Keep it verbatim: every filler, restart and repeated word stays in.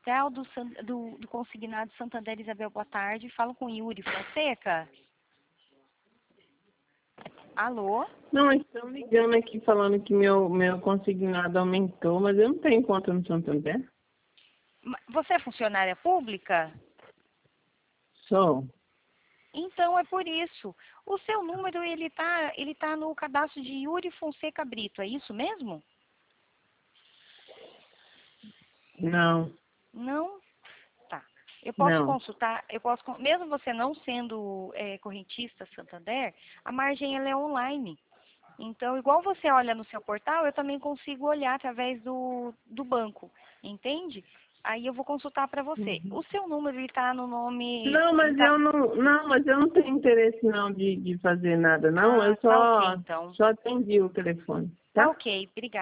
Central do, San- do, do Consignado Santander. Isabel, boa tarde. Falo com Yuri Fonseca. Alô? Não, estão ligando aqui falando que meu, meu consignado aumentou, mas eu não tenho conta no Santander. Ma- Você é funcionária pública? Sou. Então é por isso. O seu número ele tá, ele tá no cadastro de Yuri Fonseca Brito, é isso mesmo? Não, Não? Tá. Eu posso não. consultar, eu posso, con- mesmo você não sendo é, correntista Santander, a margem ela é online. Então, igual você olha no seu portal, eu também consigo olhar através do, do banco, entende? Aí eu vou consultar para você. Uhum. O seu número está no nome, Não, ele mas tá. eu não, não, mas eu não tenho interesse não de, de fazer nada, não. Eu Ah, tá ok só, então. só atendi o telefone, Tá tá? ok, obrigada.